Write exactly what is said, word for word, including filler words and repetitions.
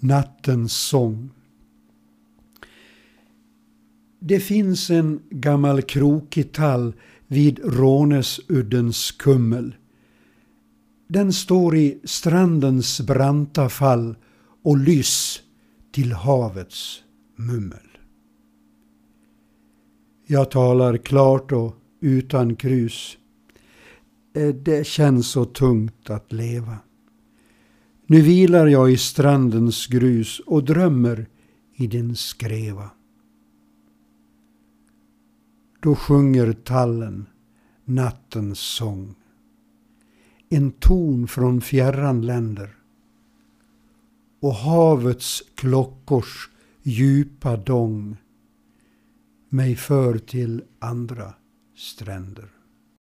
nattens sång. Det finns en gammal krokig tall vid Rånesuddens kummel. Den står i strandens branta fall och lyss till havets mummel. Jag talar klart och utan krus. Det känns så tungt att leva. Nu vilar jag i strandens grus och drömmer i din skreva. Då sjunger tallen nattens sång. En ton från fjärran länder. Och havets klockors djupa dång mig för till andra stränder.